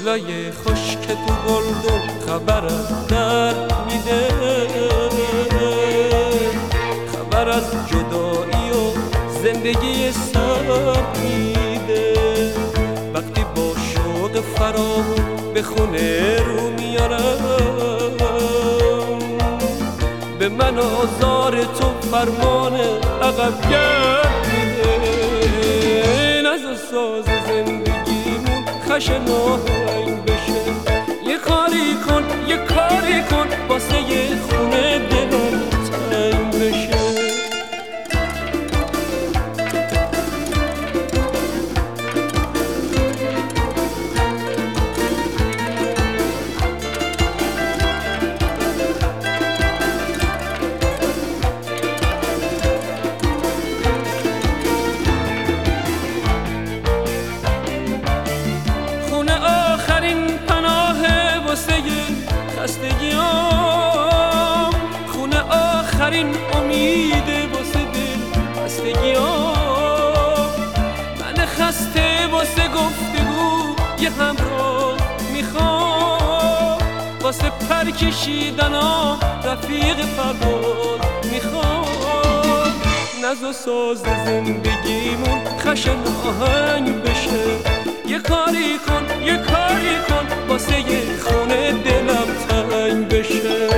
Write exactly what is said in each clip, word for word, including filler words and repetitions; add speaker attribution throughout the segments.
Speaker 1: گلای خشک تو گلدون خبرم در میده، خبر از جدایی و زندگی سر میده. وقتی با شوق فراغون به خونه رو میارم، به من آزار تو فرمان عقب گرد میده. نزا ساز زندگیمون خشن آهنگ بشه، یه کاری کن یه کاری کن واسه یه خونه دلم تنگ بشه. خستگیام خونه آخرین امیده واسه دل خستگیام. من خسته واسه گفتگو یه همراه میخوام، واسه پر کشیدنام رفیق پرواز میخوام. نزا ساز زندگیمون خشن آهنگ بشه، یه کاری کن یه کاری کن واسه یه خونه دلم تنگ بشه.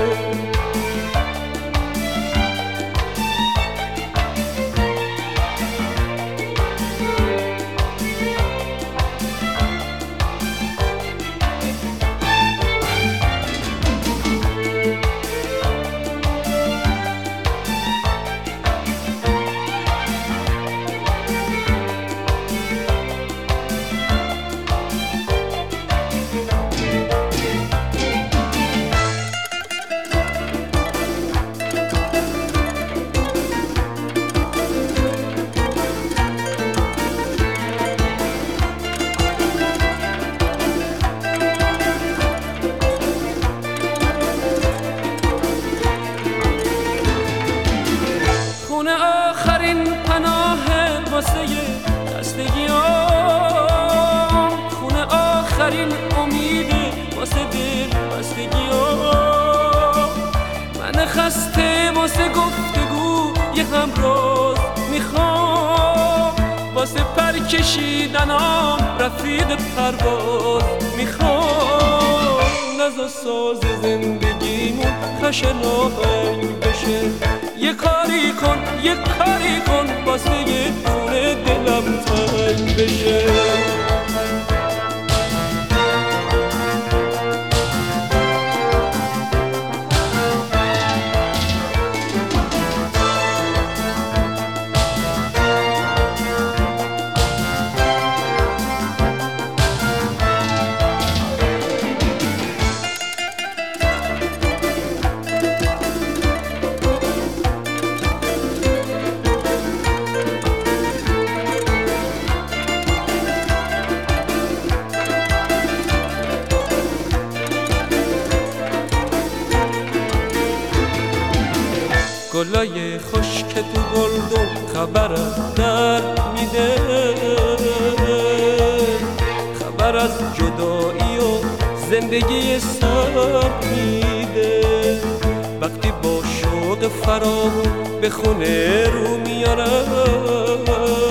Speaker 1: خونه آخرین پناه واسه خستگیام، خونه آخرین امید واسه دل خستگیام. من خسته واسه گفتگو یه همراز میخوام، واسه پر کشیدنام رفیق پرواز میخوام. نزا ساز زندگیمون خشن آهنگ بشه، یه کاری کن یه کاری کن واسه یه دونه دلم تنگ بشه. گلای خشک تو گلدون خبرم در میده، خبر از جدایی و زندگی سر میده. وقتی با شوق فراغون به خونه رو میارم،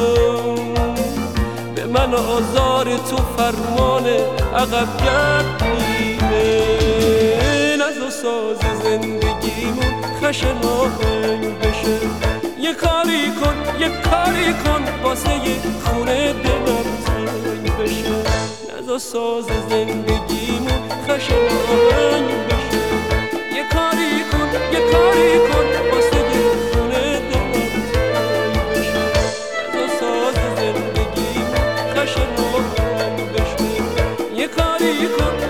Speaker 1: به من آزار تو فرمان عقب گرد میده. نزا ساز زندگیمون خشن آهنگ بشه، یه کاری کن یه کاری کن واسه یه خونه دلم تنگ بشه. نزا ساز زندگیمون خشن آهنگ بشه، یه کاری کن یه کاری کن واسه یه خونه دلم تنگ بشه. نزا ساز زندگیمون خشن آهنگ بشه، یه کاری کن